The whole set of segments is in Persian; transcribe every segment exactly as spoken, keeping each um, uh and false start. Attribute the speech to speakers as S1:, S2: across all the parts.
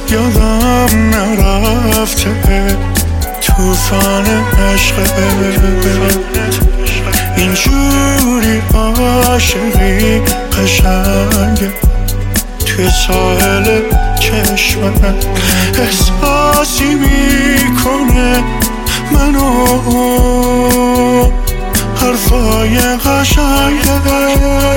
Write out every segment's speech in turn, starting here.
S1: یادم نرفته توفان عشقت، اینجوری عاشقی قشنگه توی ساحل چشمت، احساسی میکنه منو حرفای قشنگه،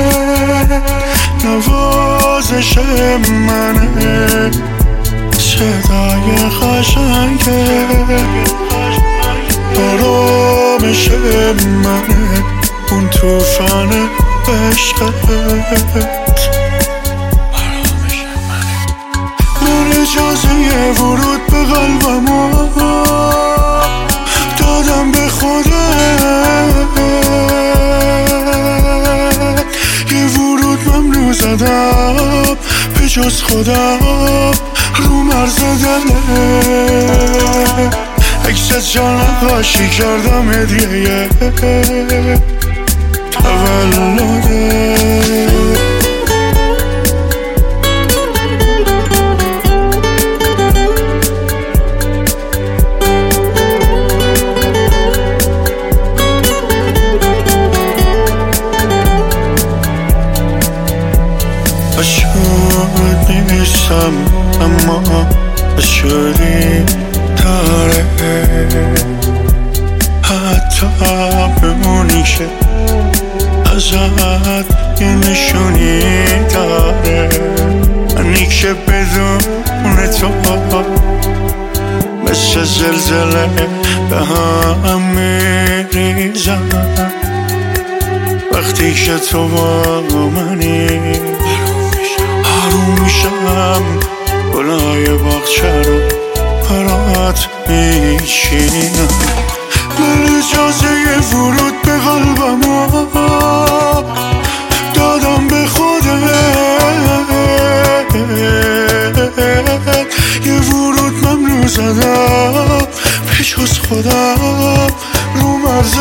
S1: نوازش منه صدای قشنگه، آرامش منه اون توفان عشقت. من اجازه ورود به قلبمو دادم به خودت، یه ورود ممنوع زدم به جز خودم رو مرز دلت، عکس از جان نقاشی کردم هدیه تولدت. شاد نیستم اما شدی داره، حتی بمونی که ازت یه نشونی داره، منی که بدون تو مثل زلزله به هم میریزم، وقتی که تو با منی آروم میشم، گلای باغچه رو برات میچینم. من اجازه ورود به قلبمو دادم به خودت، یه ورود ممنوع زدم به جز خودم رو مرز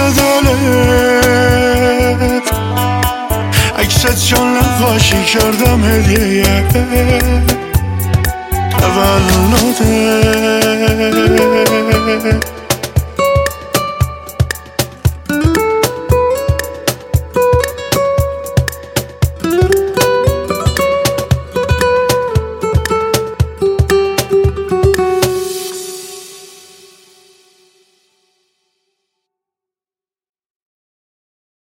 S1: دلت، عکست جان نقاشی کردم هدیه تولدت.